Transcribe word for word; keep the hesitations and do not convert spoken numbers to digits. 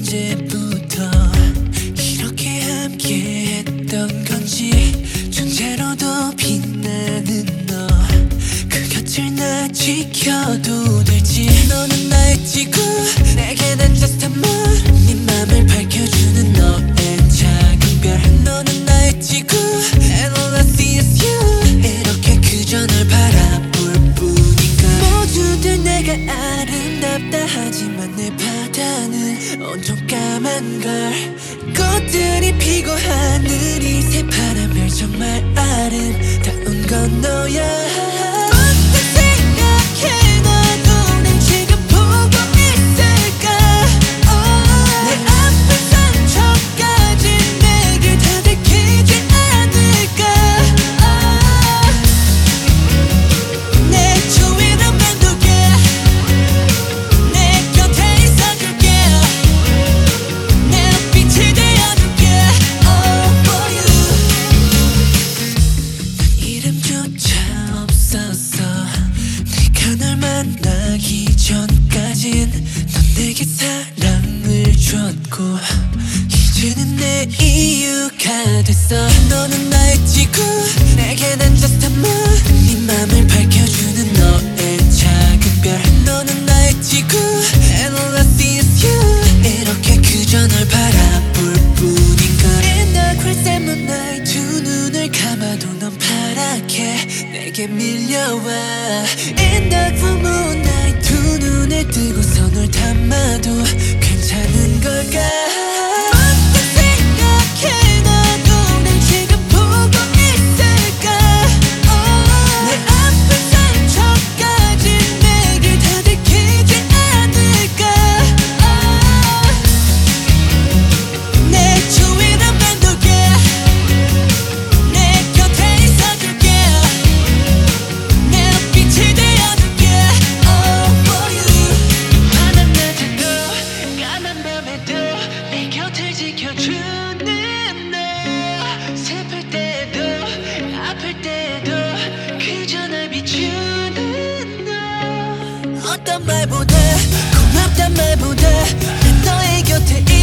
언제부터 이렇게 함께 했던 건지 존재로도 빛나는 너 그 곁을 나 지켜도 될지 너는 나의 지구 내게 난 just a moon 네 맘을 밝혀주는 너의 작은 별 너는 나의 지구 and all I see is you 이렇게 그저 널 바라볼 뿐인가 모두들 내가 아름답다 하지만 내 바다는 온통 까만 걸 꽃들이 피고 하늘이 새파란 별 정말 아름다운 건 너야 만나기 전까진 넌 내게 사랑을 줬고 이제는 내 이유가 됐어 너는 나의 지구 내게 난 just a moon 네 맘을 밝혀주는 너의 작은 별 너는 나의 지구 and all I see is you 이렇게 그저 널 바라볼 뿐인걸 In the crimson moonlight 두 눈을 감아도 넌 파랗게 내게 밀려와 In the full moonlight 두 눈을 뜨고서 널 담아도 괜찮은 걸까 어떻게 생각해 너도 날 지금 보고 있을까 oh. 내 아픈 상처까지 내게 다 들키지 않을까 oh. 내 주위를 맴돌게 내 곁에 있어줄게 내 빛이 되어줄게 oh for you 파란 낮에도 까만 밤에도 내 곁을 지켜주는 너 슬플 때도 아플 때도 그저 날 비추는 너 어떤 말보다 고맙단 말보다 난 너의 곁에